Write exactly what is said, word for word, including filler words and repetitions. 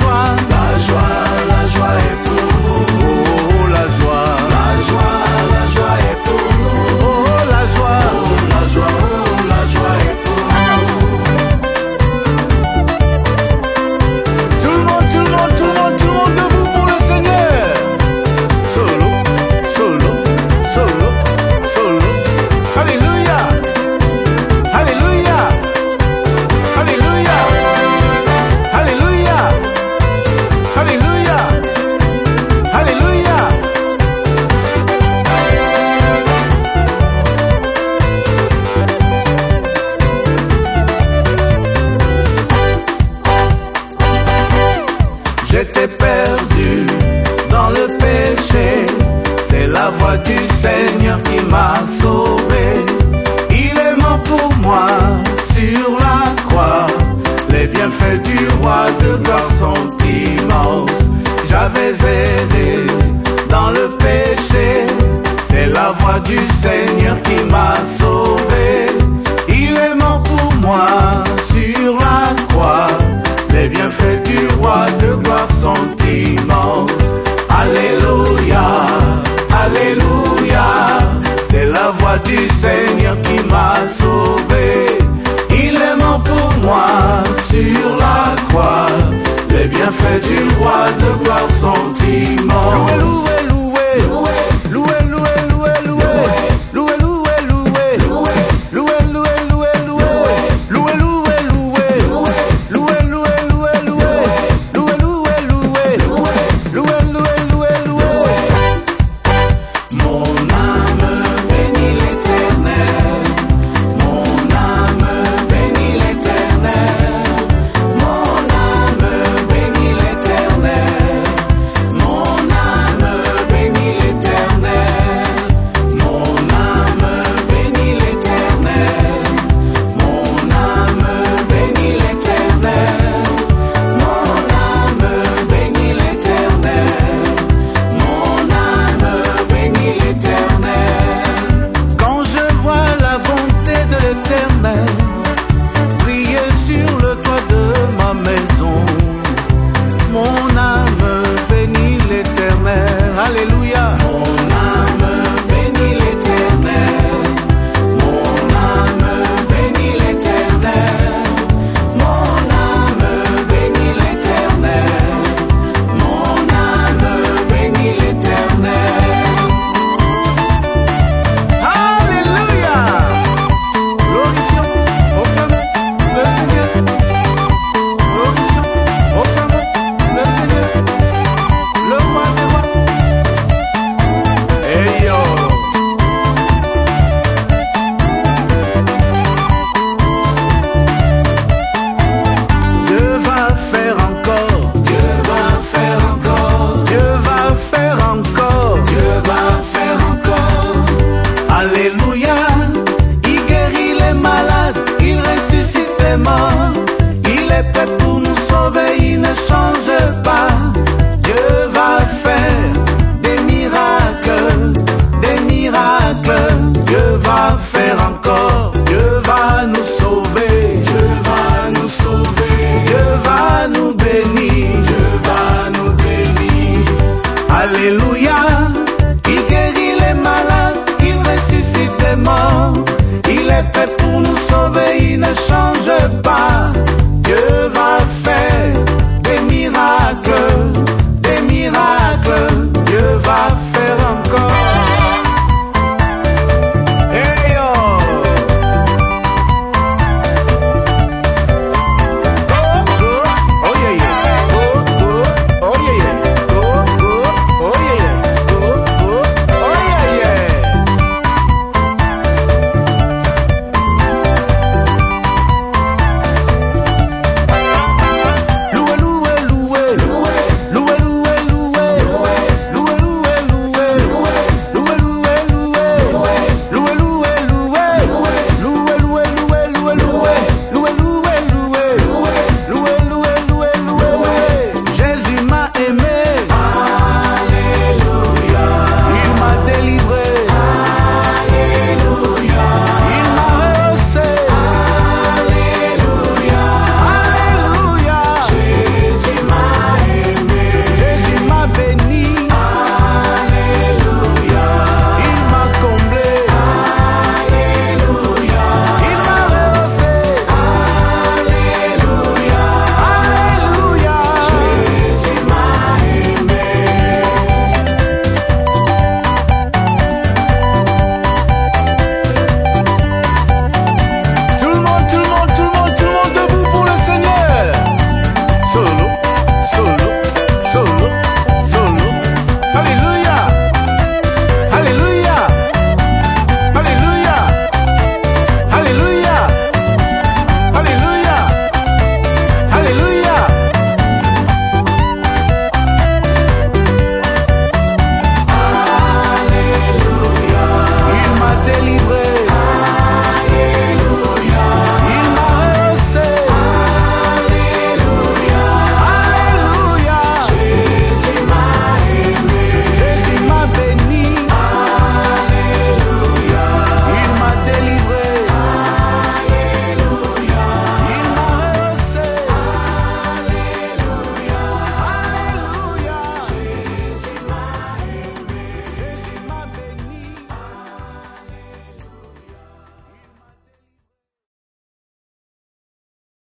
joie, La joie, la joie est pour nous. oh la joie, La joie, la joie est pour nous. oh la joie, Oh la joie, oh la joie est pour nous. tout le monde, tout le monde, tout le monde, tout le monde debout pour le Seigneur. Solo, solo, solo, solo. Alléluia, alléluia, alléluia, alléluia, alléluia, alléluia. J'étais perdu dans le péché, c'est la voix du Seigneur qui m'a sauvé. Il est mort pour moi sur la croix, les bienfaits du roi de gloire sont immenses. J'avais aidé dans le péché, c'est la voix du Seigneur qui m'a sauvé. Il est mort pour moi sur la croix, les bienfaits du roi de gloire sont immenses. Alléluia, alléluia, c'est la voix du Seigneur qui m'a sauvé. Il est mort pour moi sur la croix, les bienfaits du roi de gloire sont immenses.